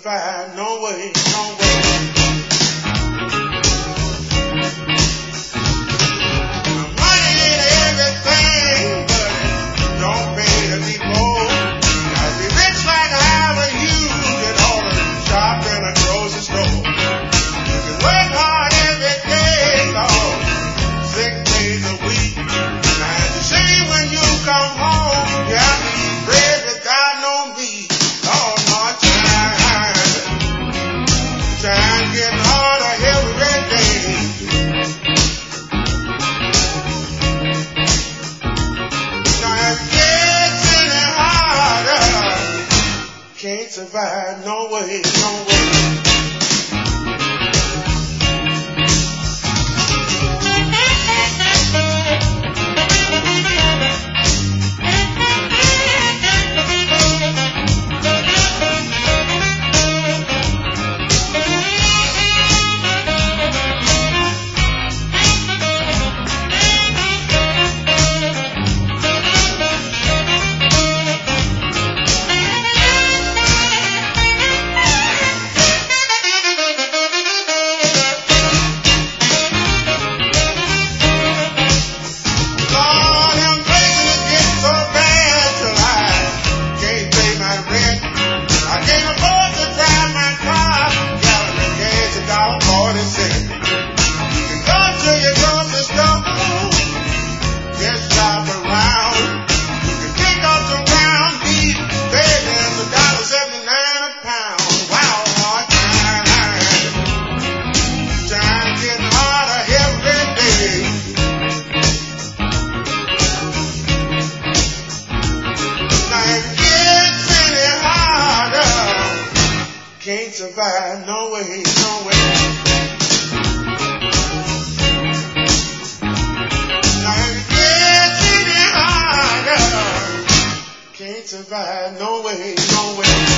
survive, no way, no way. Money ain't everything, but it don't pay to be poor. Now be rich like Howard Hughes and all the shop in a grocery store. You can work hard every day, Lord, 6 days a week. Now it's a shame when you come home, you have to eat bread without no meat. Oh, no, time getting harder every day. Now it gets any harder. Can't survive, no way, no way. Can't survive, no way, no way. Now it gets any harder. Can't survive, no way, no way.